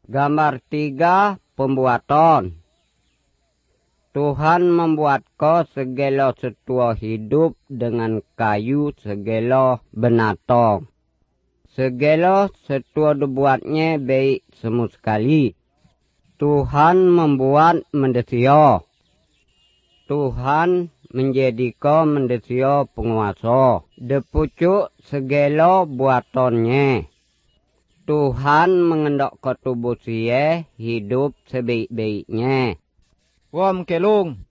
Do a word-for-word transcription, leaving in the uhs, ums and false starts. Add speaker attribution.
Speaker 1: Gambar tiga, pembuatan. Tuhan membuat kau segala setua hidup dengan kayu segala benatong. Segala setua dibuatnya baik semua sekali. Tuhan membuat manusia. Tuhan menjadi kau manusia penguasa. Depucuk segala buatannya. Tuhan mengendok ke tubuh siye hidup sebaik-baiknya.
Speaker 2: Wam kelung.